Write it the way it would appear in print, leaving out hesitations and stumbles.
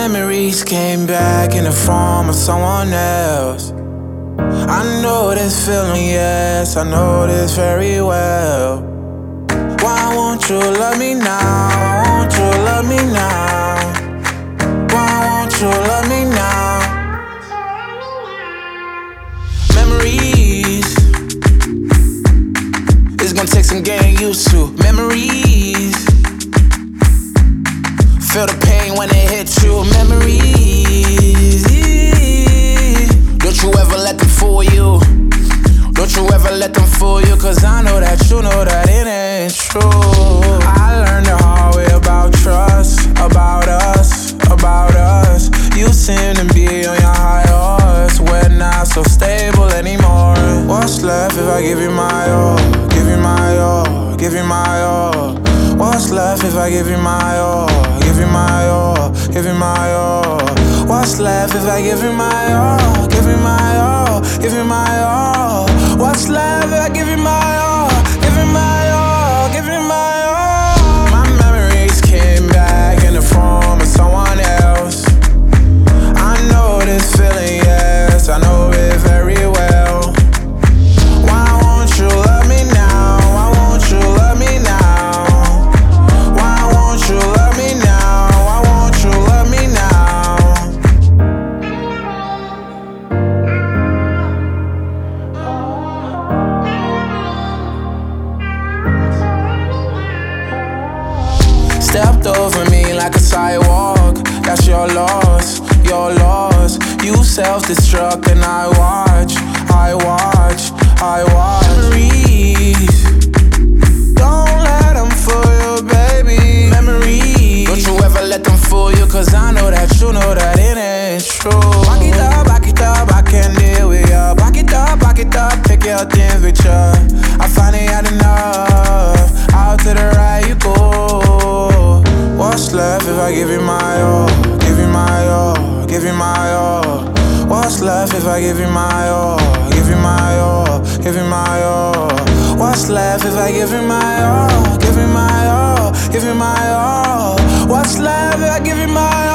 memories came back in the form of someone else. I know this feeling, yes, I know this very well. Why won't you love me now? Why won't you love me now? Why won't you love me now? Memories, it's gonna take some getting used to. Memories, feel the pain when it hits you. Memories, don't you ever let them fool you. Don't you ever let them fool you, cause I know that you know that it ain't true. I learned the hard way about trust, about us, about us. You seem to be on your high horse, we're not so stable anymore. What's left if I give you my all, give you my all, give you my all? What's left if I give you my all, give you my all, give you my all? What's left if I give you my all, give you my all, give you my all? What's left if I give you my all, give you my all, give you my all? My memories came back in the form of someone else. I know this feeling, yes, I know it very well. Why won't you love me now? Why won't you love me now? Why won't you love me now? Why won't you love me now? Stepped over me like a sidewalk. That's your loss, your loss. You self-destruct and I watch, I watch, I watch. Memories, don't let them fool you, baby. Memories, don't you ever let them fool you, cause I know that you know that it ain't true. Back it up, I can't deal with ya. Back it up, take your things with ya. I finally had enough, out to the right you go. What's left if I give you my all, give you my all, give you my all? What's left if I give you my all, give you my all, give you my all? What's left if I give you my all, give you my all, give you my all? What's left if I give you my all?